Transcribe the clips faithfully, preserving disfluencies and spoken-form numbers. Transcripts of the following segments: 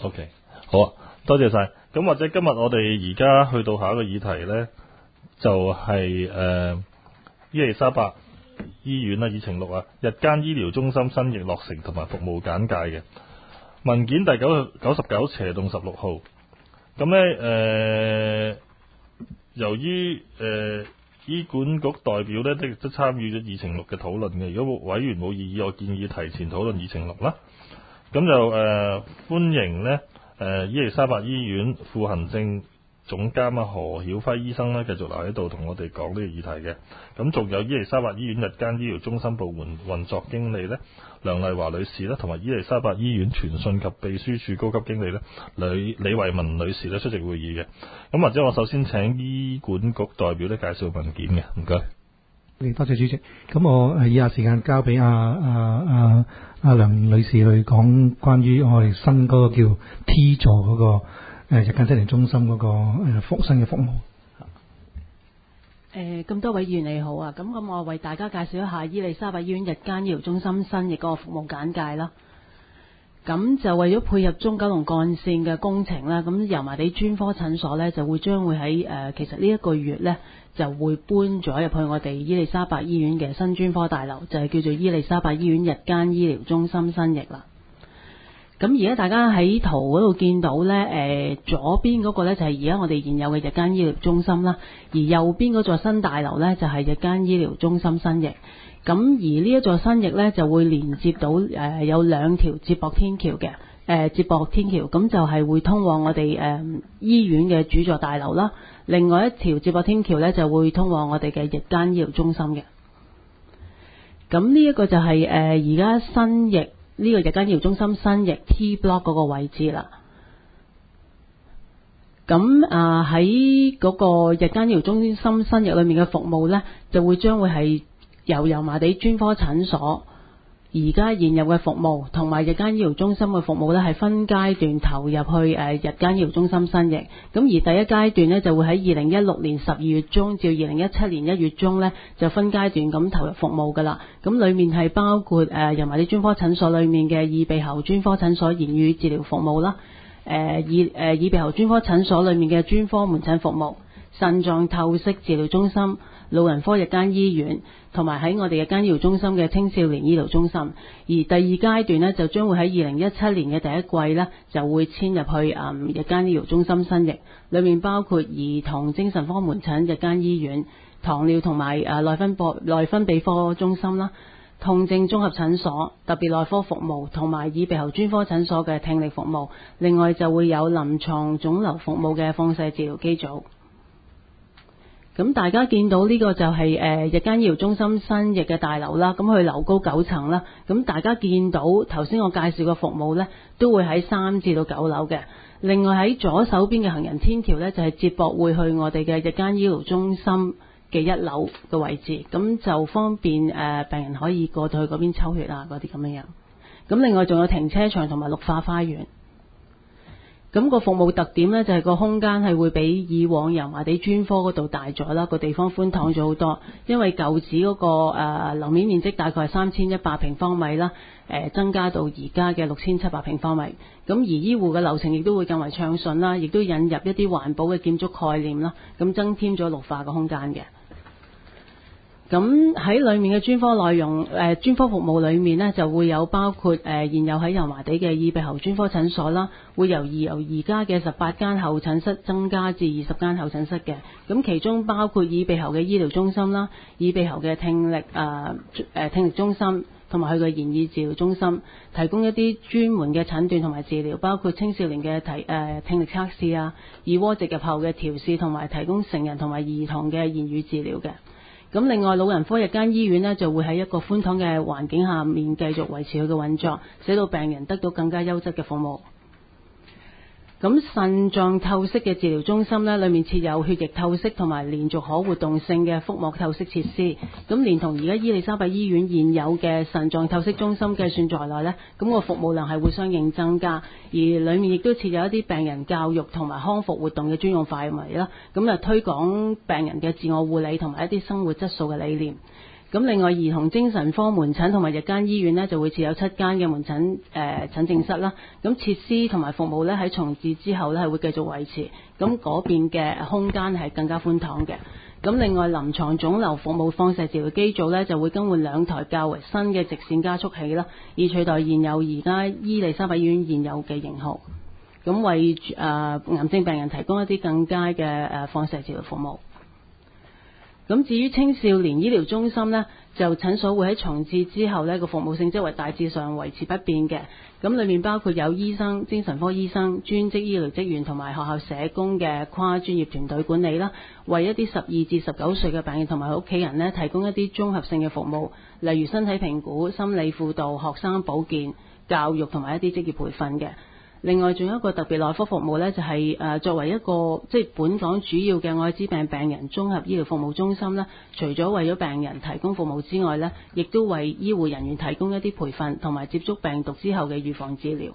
OK， 好啊，多謝晒。咁或者今日我哋而家去到下一個議題呢，就係、是、誒、呃、伊利沙伯醫院啦，議程錄啊，日間醫療中心新翼落成同埋服務簡介嘅文件第九九十九斜洞十六號。咁呢，誒、呃，由於誒、呃、醫管局代表呢，都亦都參與咗議程錄嘅討論嘅。如果委員冇異議，我建議提前討論議程錄啦。咁就誒、呃、歡迎呢誒、呃、伊利沙伯醫院副行政總監啊何曉輝醫生呢繼續留喺度同我哋講呢個議題嘅。咁仲有伊利沙伯醫院日間醫療中心部門運作經理呢梁麗華女士啦，同埋伊利沙伯醫院傳訊及秘書處高級經理呢李李慧文女士呢出席會議嘅。咁或者我首先請醫管局代表呢介紹文件嘅，唔該。 多謝主席。咁我誒以下時間交俾阿阿阿阿梁女士去講關於我哋新嗰個叫 T 座嗰、那個誒、呃、日間診療中心嗰、那個誒服新嘅服務。 誒咁多位議員你好啊，咁咁我為大家介紹一下伊利沙伯醫院日間醫療中心新翼嗰個服務簡介啦。咁就為咗配合中九龍幹線嘅工程啦，咁油麻地專科診所呢就會將會喺誒、呃、其實呢一個月呢就會搬咗入去我哋伊利沙伯醫院嘅新專科大樓，就係、是、叫做伊利沙伯醫院日間醫療中心新翼啦。咁而家大家喺圖嗰度見到呢，誒、呃、左邊嗰個呢就係而家我哋現有嘅日間醫療中心啦，而右邊嗰座新大樓呢就係、是、日間醫療中心新翼。咁而呢一座新翼呢，就會連接到誒、呃、有兩條接駁天橋嘅，誒、呃、接駁天橋，咁就係會通往我哋誒、呃、醫院嘅主座大樓啦。另外一條接駁天橋呢，就會通往我哋嘅日間醫療中心嘅。咁呢一個就係誒而家新翼呢、這個日間醫療中心新翼 T block 嗰個位置啦。咁啊喺嗰個日間醫療中心新翼裏面嘅服務呢，就會將會係由油麻地專科診所而家現有嘅服務同埋日間醫療中心嘅服務呢，係分階段投入去誒日間醫療中心新翼。咁而第一階段呢，就會喺二零一六年十二月中至二零一七年一月中呢，就分階段咁投入服務㗎啦。咁裡面係包括誒油麻地專科診所裡面嘅耳鼻喉專科診所言語治療服務啦，誒耳誒耳鼻喉專科診所裡面嘅專科門診服務、腎臟透析治療中心、老人科日間醫院，同埋喺我哋日間醫療中心嘅青少年醫療中心。而第二階段呢，就將會喺二零一七年嘅第一季呢，就會遷入去誒日間醫療中心新翼，裡面包括兒童精神科門診日間醫院、糖尿同埋誒內分泌內分泌科中心啦、痛症綜合診所、特別內科服務同埋耳鼻喉專科診所嘅聽力服務。另外就會有臨床腫瘤服務嘅放射治療機組。咁大家見到呢個就係誒日間醫療中心新翼嘅大樓啦，咁佢樓高九層啦。咁大家見到頭先我介紹嘅服務呢，都會喺三至到九樓嘅。另外喺左手邊嘅行人天橋呢，就係接駁會去我哋嘅日間醫療中心嘅一樓嘅位置，咁就方便誒病人可以過到去嗰邊抽血啊嗰啲咁樣樣。咁另外仲有停車場同埋綠化花園。咁個服務特點呢，就係個空間係會比以往油麻地專科嗰度大咗啦，個地方寬敞咗好多。因為舊址嗰個誒樓面面積大概係三千一百平方米啦，誒增加到而家嘅六千七百平方米。咁而醫護嘅流程亦都會更為暢順啦，亦都引入一啲環保嘅建築概念啦，咁增添咗綠化嘅空間嘅。咁喺裏面嘅專科內容，誒、呃、專科服務裏面呢，就會有包括誒、呃、現有喺油麻地嘅耳鼻喉專科診所啦，會由而由而家嘅十八間候診室增加至二十間候診室嘅。咁其中包括耳鼻喉嘅醫療中心啦，耳鼻喉嘅聽力誒誒、呃、聽力中心，同埋佢嘅言語治療中心，提供一啲專門嘅診斷同埋治療，包括青少年嘅提誒、呃、聽力測試啊，耳蝸植入後嘅調試，同埋提供成人同埋兒童嘅言語治療嘅。咁另外老人科日間醫院呢，就會喺一個寬敞嘅環境下面繼續維持佢嘅運作，使到病人得到更加優質嘅服務。咁腎臟透析嘅治療中心呢，裏面設有血液透析同埋連續可活動性嘅腹膜透析設施。咁連同而家伊利沙伯醫院現有嘅腎臟透析中心計算在內呢，咁個服務量係會相應增加。而裏面亦都設有一啲病人教育同埋康復活動嘅專用範圍啦。咁啊推廣病人嘅自我護理同埋一啲生活質素嘅理念。 咁另外兒童精神科門診同埋日間醫院呢，就會設有七間嘅門診誒、呃、診症室啦。咁設施同埋服務呢，喺重置之後呢，係會繼續維持。咁嗰邊嘅空間係更加寬敞嘅。咁另外臨床腫瘤服務放射治療機組呢，就會更換兩台較為新嘅直線加速器啦，以取代現有而家伊利沙伯醫院現有嘅型號。咁為誒、呃、癌症病人提供一啲更佳嘅誒、呃、放射治療服務。咁至於青少年醫療中心呢，就診所會喺重置之後呢個服務性質為大致上維持不變嘅。咁裏面包括有醫生、精神科醫生、專職醫療職員同埋學校社工嘅跨專業團隊管理啦，為一啲十二至十九歲嘅病人同埋屋企人呢，提供一啲綜合性嘅服務，例如身體評估、心理輔導、學生保健、教育同埋一啲職業培訓嘅。另外仲有一個特別內科服務呢，就係、是、誒作為一個即係本港主要嘅愛滋病病人綜合醫療服務中心呢，除咗為咗病人提供服務之外呢，亦都為醫護人員提供一啲培訓同埋接觸病毒之後嘅預防治療。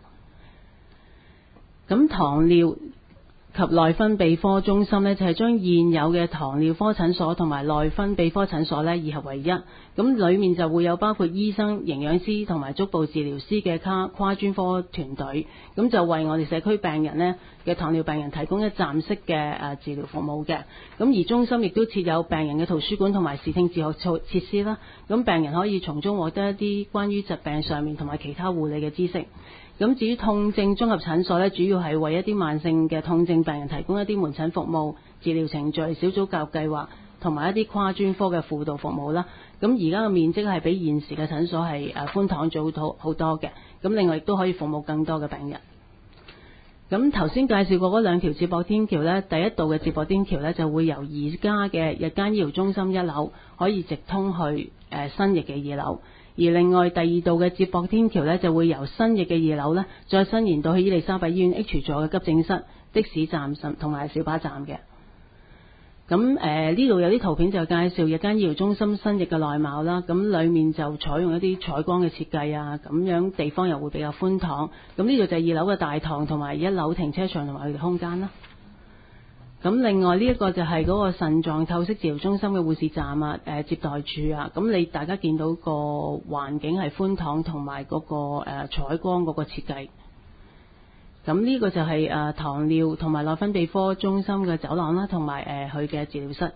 咁糖尿及內分泌科中心呢，就係將現有嘅糖尿科診所同埋內分泌科診所呢二合為一，咁裡面就會有包括醫生、營養師同埋足部治療師嘅跨跨專科團隊，咁就為我哋社區病人呢嘅糖尿病人提供一站式嘅誒治療服務嘅。咁而中心亦都設有病人嘅圖書館同埋視聽自學措設施啦，咁病人可以從中獲得一啲關於疾病上面同埋其他護理嘅知識。咁至於痛症綜合診所呢，主要係為一啲慢性嘅痛症病人提供一啲門診服務、治療程序、小組教育計劃同埋一啲跨專科嘅輔導服務啦。咁而家嘅面積係比現時嘅診所係誒寬敞咗好好多嘅。咁另外亦都可以服務更多嘅病人。咁頭先介紹過嗰兩條接駁天橋呢，第一道嘅接駁天橋呢，就會由而家嘅日間醫療中心一樓可以直通去誒新翼嘅二樓。而另外第二道嘅接駁天橋呢，就會由新翼嘅二樓呢，再伸延到去伊利沙伯醫院 H 座嘅急症室、的士站同埋小巴站嘅。咁誒呢度有啲圖片就介紹日間醫療中心新翼嘅內貌啦。咁裡面就採用一啲採光嘅設計啊，咁樣地方又會比較寬敞。咁呢度就係二樓嘅大堂同埋一樓停車場同埋佢哋空間啦。咁另外呢一個就係嗰個腎臟透析治療中心嘅護士站啊、誒接待處啊，咁你大家見到個環境係寬敞同埋嗰個誒採光嗰個設計。咁呢個就係誒糖尿同埋內分泌科中心嘅走廊啦，同埋誒佢嘅治療室。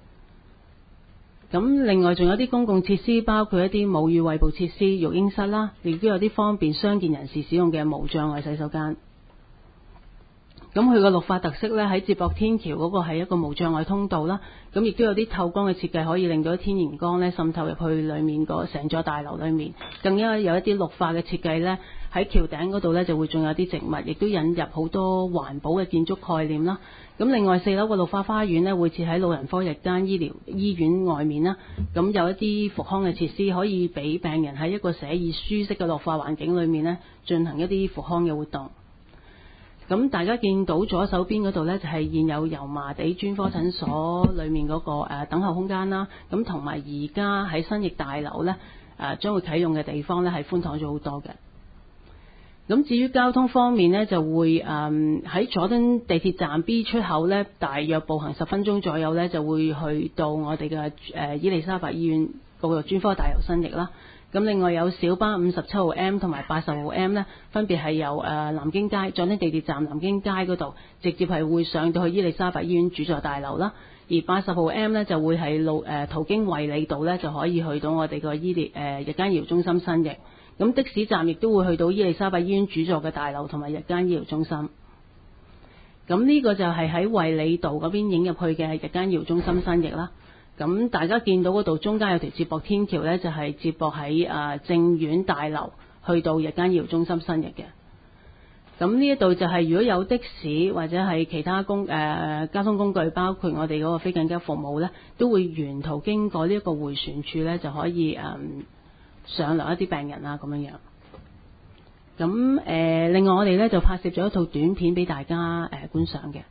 咁另外仲有啲公共設施，包括一啲母乳餵哺設施、育嬰室啦，亦都有啲方便傷健人士使用嘅無障礙洗手間。咁佢個綠化特色呢，喺接駁天橋嗰個係一個無障礙通道啦，咁亦都有啲透光嘅設計，可以令到天然光呢滲透入去裡面個成座大樓裡面。更加有一啲綠化嘅設計呢，喺橋頂嗰度呢就會仲有啲植物，亦都引入好多環保嘅建築概念啦。咁另外四樓個綠化花園呢，會設喺老人科日間醫療醫院外面啦，咁有一啲復康嘅設施，可以俾病人喺一個寫意舒適嘅綠化環境裡面呢進行一啲復康嘅活動。咁大家見到左手邊嗰度呢，就係現有油麻地專科診所裏面嗰個誒等候空間啦。咁同埋而家喺新翼大樓呢，誒將會啟用嘅地方呢，係寬敞咗好多嘅。咁至於交通方面呢，就會誒喺佐敦地鐵站 B 出口呢，大約步行十分鐘左右呢，就會去到我哋嘅誒伊利沙伯醫院嗰個專科大樓新翼啦。咁另外有小巴五十七號 M 同埋八十號 M 呢，分別係由誒南京街佐敦地鐵站南京街嗰度直接係會上到去伊利沙伯醫院主座大樓啦。而八十號 M 呢，就會係路誒途經衛理道呢，就可以去到我哋個醫療誒日間醫療中心新翼。咁的士站亦都會去到伊利沙伯醫院主座嘅大樓同埋日間醫療中心。咁呢個就係喺衛理道嗰邊影入去嘅日間醫療中心新翼啦。咁大家見到嗰度中間有條接駁天橋呢，就係、是、接駁喺誒政院大樓去到日間醫療中心新翼嘅。咁呢一度就係如果有的士或者係其他公誒、呃、交通工具，包括我哋嗰個非緊急服務呢，都會沿途經過呢一個迴旋處呢，就可以誒、呃、上來一啲病人啊咁樣樣。咁誒、呃、另外我哋呢，就拍攝咗一套短片俾大家誒、呃、觀賞嘅。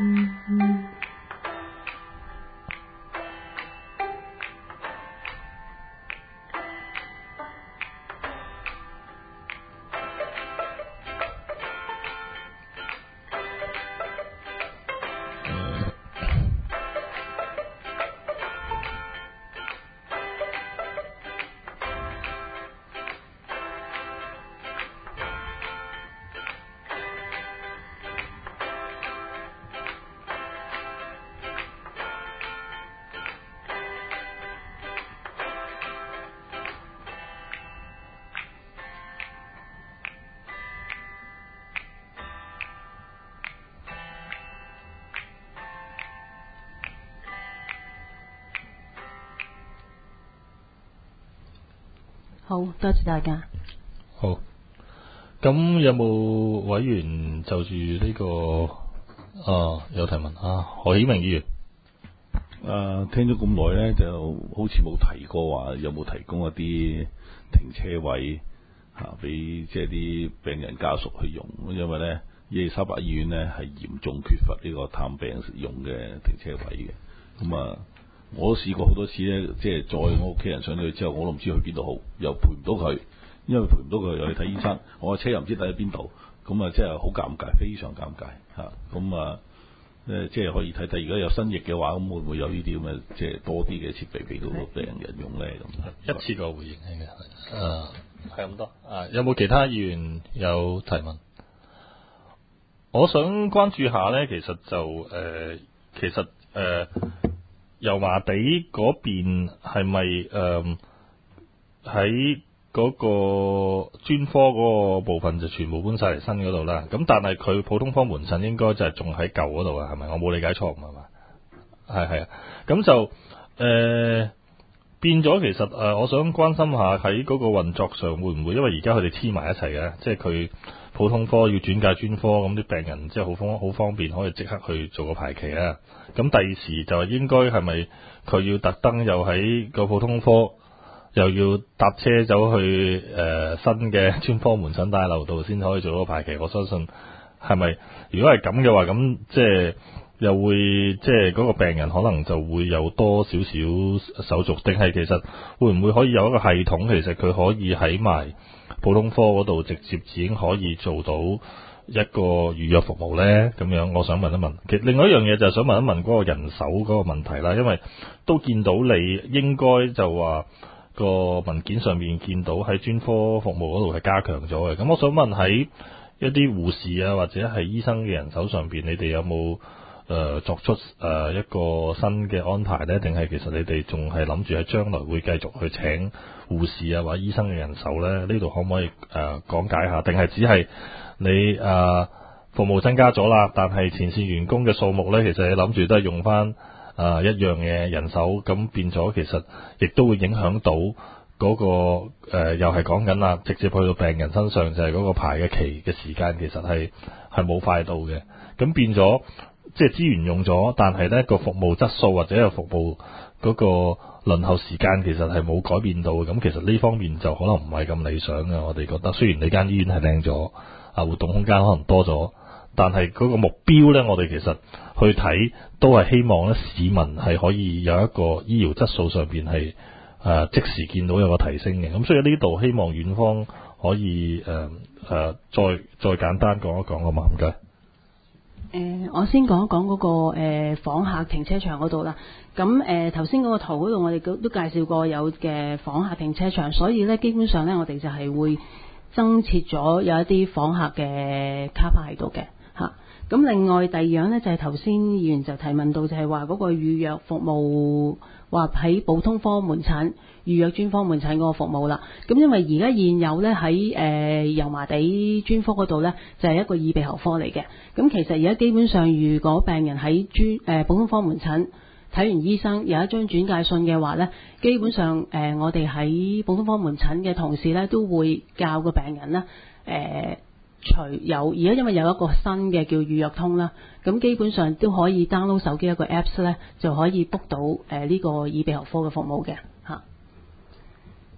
好多謝大家。 好，咁有冇委員就住呢、這個啊有提問啊？何曉明議員， 誒、呃、聽咗咁耐咧，就好似冇提過話有冇提供一啲停車位嚇俾即係啲病人家屬去用，因為咧伊利沙伯醫院咧係嚴重缺乏呢個探病用嘅停車位嘅。咁啊，我都試過好多次咧，即係載我屋企人上去之後，我都唔知去邊度好，又陪唔到佢，因為陪唔到佢又去睇醫生，我個車又唔知睇喺邊度，咁啊，即係好尷尬，非常尷尬嚇。咁啊〜誒，即係可以睇睇，如果有新翼嘅話，咁會唔會有呢啲咁嘅，即係多啲嘅設備俾到病人用咧？咁一次過回應嘅，誒係咁多。啊，有冇其他議員有提問？我想關注下咧，其實就誒、呃，其實誒油麻地嗰邊係咪誒喺嗰個專科嗰個部分就全部搬晒嚟新嗰度啦，咁但係佢普通科門診應該就係仲喺舊嗰度啊，係咪？我冇理解錯誤係嘛？係係啊，咁就誒、呃、變咗，其實誒、呃、我想關心下喺嗰個運作上會唔會，因為而家佢哋黐埋一齊嘅，即係佢普通科要轉介專科，咁啲病人即係好方好方便可以即刻去做個排期啊。咁第二時就應該係咪佢要特登又喺個普通科？又要搭車走去誒、呃、新嘅專科門診大樓度先可以做到個排期，我相信係咪？如果係咁嘅話，咁即係又會即係嗰個病人可能就會有多少少手續，定係其實會唔會可以有一個系統，其實佢可以喺埋普通科嗰度直接已經可以做到一個預約服務呢？咁樣我想問一問。其實另外一樣嘢就係想問一問嗰個人手嗰個問題啦，因為都見到你應該就話。個文件上面見到喺專科服務嗰度係加強咗嘅，咁我想問喺一啲護士啊或者係醫生嘅人手上邊，你哋有冇誒、呃、作出誒、呃、一個新嘅安排呢？定係其實你哋仲係諗住喺將來會繼續去請護士啊或者醫生嘅人手呢？呢度可唔可以誒、呃、講解下？定係只係你誒、呃、服務增加咗啦，但係前線員工嘅數目呢，其實你諗住都係用翻？啊、呃，一樣嘅人手，咁變咗其實亦都會影響到嗰、那個誒、呃，又係講緊啦，直接去到病人身上就係嗰個排嘅期嘅時間，其實係係冇快到嘅。咁變咗即係資源用咗，但係呢個服務質素或者係服務嗰個輪候時間其實係冇改變到嘅。咁其實呢方面就可能唔係咁理想嘅。我哋覺得雖然你間醫院係靚咗，啊活動空間可能多咗。但係嗰個目標呢，我哋其實去睇都係希望咧，市民係可以有一個醫療質素上邊係誒即時見到有個提升嘅。咁所以呢度希望院方可以誒誒、呃呃、再再簡單講一講好嘛？唔該。誒、 呃，我先講一講嗰、那個誒、呃、訪客停車場嗰度啦。咁誒頭先嗰個圖嗰度，我哋都都介紹過有嘅訪客停車場，所以呢，基本上呢，我哋就係會增設咗有一啲訪客嘅卡牌喺度嘅。嚇，咁另外第二樣呢，就係頭先議員就提問到，就係話嗰個預約服務，話喺普通科門診預約專科門診嗰個服務啦。咁因為而家現有呢，喺誒油麻地專科嗰度呢，就係、是、一個耳鼻喉科嚟嘅。咁其實而家基本上，如果病人喺專誒、呃、普通科門診睇完醫生有一張轉介信嘅話呢，基本上誒、呃、我哋喺普通科門診嘅同事呢，都會教個病人呢。誒、呃。除有而家因為有一個新嘅叫預約通啦，咁基本上都可以 download 手機一個 apps 咧，就可以 book 到誒呢個耳鼻喉科嘅服務嘅嚇。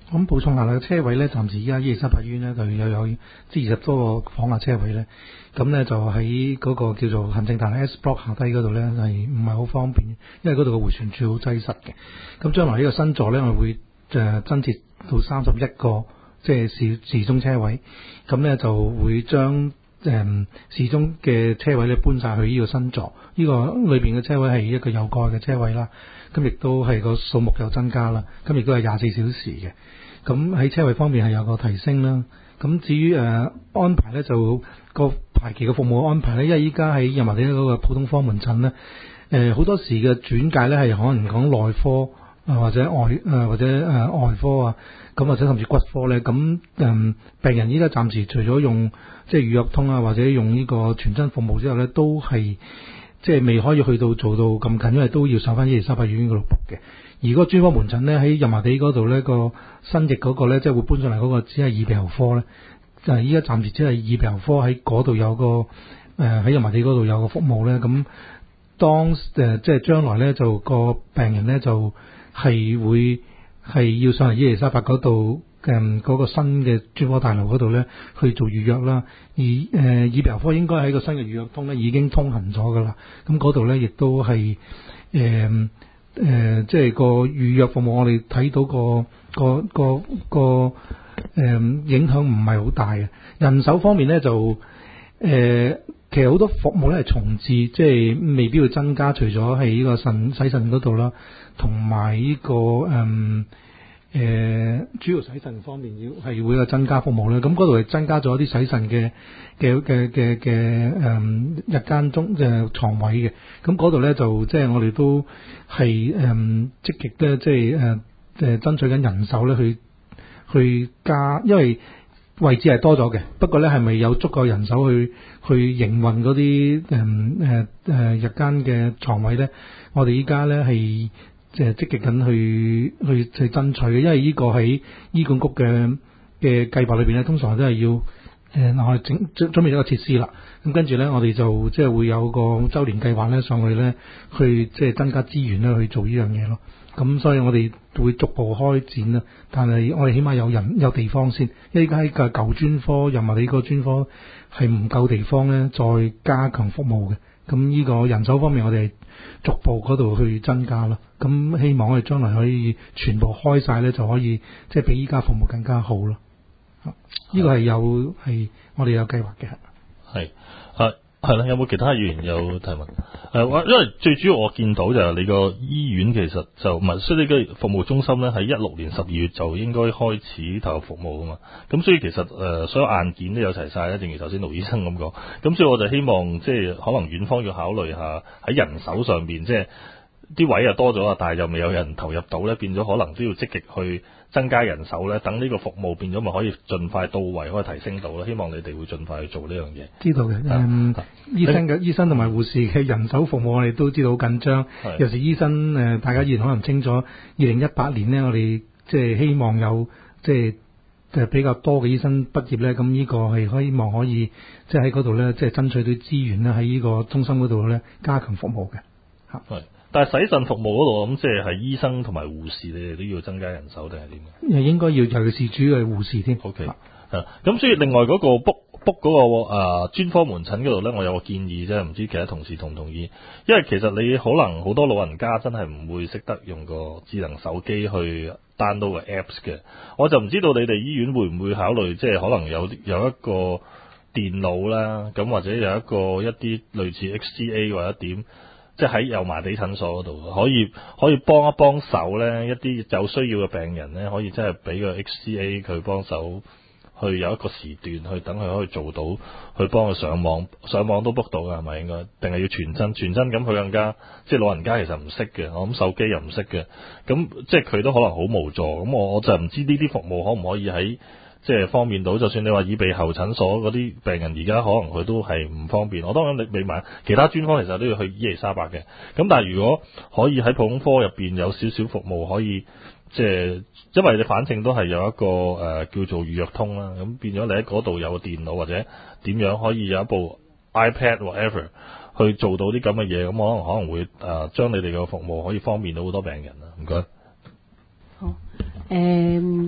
咁補充下啦，車位咧，暫時依家伊利沙伯醫院咧就又有即係二十多個房下車位咧，咁咧就喺嗰個叫做行政大樓 S Block 下低嗰度咧係唔係好方便，因為嗰度嘅迴旋處好擠塞嘅。咁將來呢個新座咧，我會誒、呃、增設到三十一個即係時時鐘車位，咁咧就會將誒、呃、時鐘嘅車位咧搬晒去呢個新座，呢、這個裏邊嘅車位係一個有蓋嘅車位啦，咁亦都係個數目有增加啦，咁亦都係廿四小時嘅。咁喺車位方面係有個提升啦。咁至於誒、呃、安排咧，就個排期嘅服務安排咧，因為依家喺油麻地嗰個普通科門診咧，誒、呃、好多時嘅轉介咧係可能講內科啊、呃、或者外誒、呃、或者誒、呃、外科啊，咁或者甚至骨科咧，咁誒、呃、病人依家暫時除咗用即係預約通啊或者用呢個全真服務之後咧，都係即係未可以去到做到咁近，因為都要上翻伊利沙伯醫院嗰度 book 嘅。而嗰個專科門診咧喺油麻地嗰度咧個新翼嗰個咧，即係會搬上嚟嗰個只係耳鼻喉科咧，就係依家暫時只係耳鼻喉科喺嗰度有個誒喺油麻地嗰度有個服務咧。咁當誒、呃、即係將來咧就個病人咧就係、是、會係要上嚟伊利沙伯嗰度誒嗰個新嘅專科大樓嗰度咧去做預約啦。而誒、呃、耳鼻喉科應該喺個新嘅預約通咧已經通行咗噶啦。咁嗰度咧亦都係誒。誒、呃，即係個預約服務，我哋睇到個個個個誒、呃、影響唔係好大嘅。人手方面咧就誒、呃，其實好多服務咧係重置，即係未必會增加。除咗係呢個腎洗腎嗰度啦，同埋呢個誒誒、呃、主要洗腎方面要係會有增加服務咧。咁嗰度係增加咗啲洗腎嘅嘅嘅嘅嘅誒日間中嘅床位嘅。咁嗰度咧就即係我哋都係誒積極咧，即係誒誒爭取緊人手咧去去加，因為位置係多咗嘅。不過咧係咪有足夠人手去去營運嗰啲誒誒誒日間嘅床位咧？我哋依家咧係即係積極緊去去去爭取嘅，因為呢個喺醫管局嘅嘅計劃裏邊咧，通常都係要誒、呃、我哋整準準備咗個設施啦。咁跟住咧，我哋就即係會有個週年計劃咧上去咧，去即係增加資源咧去做呢樣嘢咯。咁所以我哋會逐步開展啦。但係我哋起碼有人有地方先，因為依家喺個舊專科油麻地個專科係唔夠地方咧，再加強服務嘅。咁呢個人手方面，我哋係逐步嗰度去增加啦。咁希望我哋將來可以全部開晒咧，就可以即係比依家服務更加好咯。呢個係有係我哋有計劃嘅。 係啊，係啦。有冇其他議員有提問？誒、啊，因為最主要我見到就係你個醫院其實就唔係，所以你嘅服務中心咧喺一六年十二月就應該開始投入服務啊嘛。咁所以其實誒、呃、所有硬件都有齊晒啦，正如頭先盧醫生咁講。咁所以我就希望即係可能院方要考慮下喺人手上邊，即係啲位又多咗啊，但係又未有人投入到咧，變咗可能都要積極去增加人手咧，等呢個服務變咗咪可以盡快到位，可以提升到咧。希望你哋會盡快去做呢樣嘢。 知道嘅，嗯，啊、醫生嘅醫生同埋護士嘅人手服務，我哋都知道好緊張。有時醫生誒、呃，大家依然可能清楚，二零一八年呢，我哋即係希望有即係誒比較多嘅醫生畢業咧，咁呢個係希望可以即係喺嗰度咧，即係爭取到資源咧，喺呢個中心嗰度咧加強服務嘅。嚇，係。 但係洗腎服務嗰度咁，即係係醫生同埋護士，你哋都要增加人手定係點？ 誒應該要，尤其是主要係護士添。 O K，係咁，所以另外嗰個 book book 嗰個誒專科門診嗰度咧，我有個建議啫，唔知其他同事同唔同意？因為其實你可能好多老人家真係唔會識得用個智能手機去 download 個 apps 嘅，我就唔知道你哋醫院會唔會考慮，即係可能有有一個電腦啦，咁或者有一個一啲類似 X C A 或者點。即係喺油麻地診所嗰度，可以可以幫一幫手咧，一啲有需要嘅病人咧，可以真係俾個 X C A 佢幫手，去有一個時段去等佢可以做到，去幫佢上網，上網都 book 到㗎，係咪應該？定係要傳真？傳真咁佢更加，即係老人家其實唔識嘅，我諗手機又唔識嘅，咁即係佢都可能好無助。咁我我就唔知呢啲服務可唔可以喺即係方便到，就算你話耳鼻喉診所嗰啲病人而家可能佢都係唔方便。我當然你未買其他專科，其實都要去伊利沙伯嘅。咁但係如果可以喺普通科入邊有少少服務，可以即係因為你反正都係有一個誒、呃、叫做預約通啦，咁變咗你喺嗰度有個電腦或者點樣可以有一部 iPad whatever 去做到啲咁嘅嘢，咁可能可能會誒將、呃、你哋嘅服務可以方便到好多病人啦。唔該。 好，誒、嗯。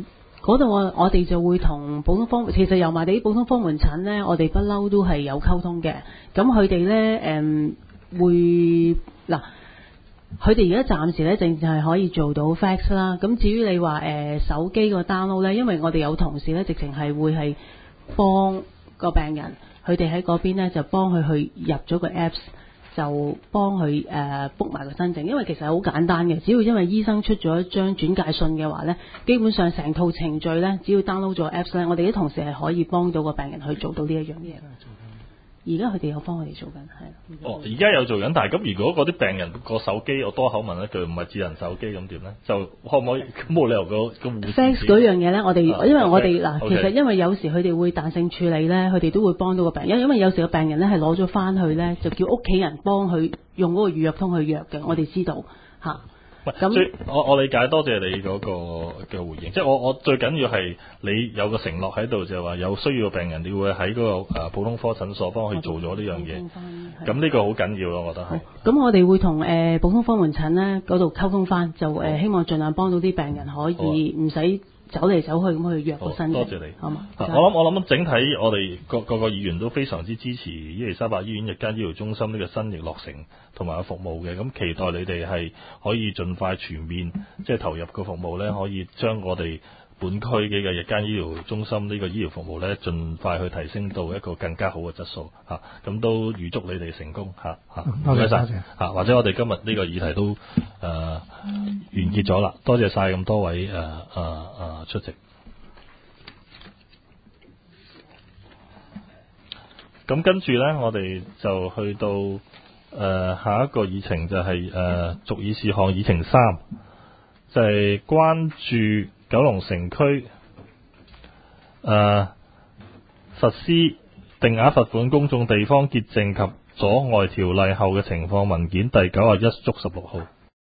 嗰度我我哋就會同普通科，其實油麻地普通科門診呢，我哋不嬲都係有溝通嘅。咁佢哋呢，誒會嗱，佢哋而家暫時呢，淨係可以做到 fax 啦。咁至於你話誒、呃、手機個 download 呢，因為我哋有同事呢，直情係會係幫個病人，佢哋喺嗰邊呢，就幫佢去入咗個 apps。就幫佢誒 book 埋個新症，因為其實係好簡單嘅，只要因為醫生出咗一張轉介信嘅話呢，基本上成套程序呢，只要 download 咗 apps 呢，我哋啲同事係可以幫到個病人去做到呢一樣嘢。而家佢哋有幫我哋做緊，係。 哦，而家有做緊，但係咁如果嗰啲病人個手機，我多口問一句，唔係智能手機咁點咧？就可唔可以？咁冇理由個個護士 fax 嗰樣嘢咧，我哋、啊、因為我哋嗱， okay, 其實因為有時佢哋會彈性處理咧，佢哋都會幫到個病人，因為因為有時個病人咧係攞咗翻去咧，就叫屋企人幫佢用嗰個預約通去約嘅，我哋知道嚇。咁所以我我理解，多謝你嗰個嘅回應。即係我我最緊要係你有個承諾喺度，就係話有需要嘅病人，你會喺嗰個誒普通科診所幫佢做咗呢樣嘢。咁呢個好緊要咯，我覺得係。咁我哋會同誒普通科門診咧嗰度溝通翻，就誒希望盡量幫到啲病人可以唔使走嚟走去咁去約個新嘅。 多謝你。 好嘛？ 我諗我諗整體我哋各各個議員都非常之支持伊利沙伯醫院日間醫療中心呢個新翼落成同埋個服務嘅，咁期待你哋係可以盡快全面即係投入個服務咧，可以將我哋本區嘅日間醫療中心呢個醫療服務咧，盡快去提升到一個更加好嘅質素嚇，咁、啊、都預祝你哋成功嚇嚇。 多謝晒嚇，或者我哋今日呢個議題都誒、呃、完結咗啦，多謝晒咁多位誒誒誒出席。咁跟住呢，我哋就去到誒、呃、下一個議程就係、是、誒、呃、續議事項議程三，就係、是、關注九龍城區誒、呃、實施定額罰款公眾地方潔淨及阻礙條例後嘅情況文件第九十一觸十六號。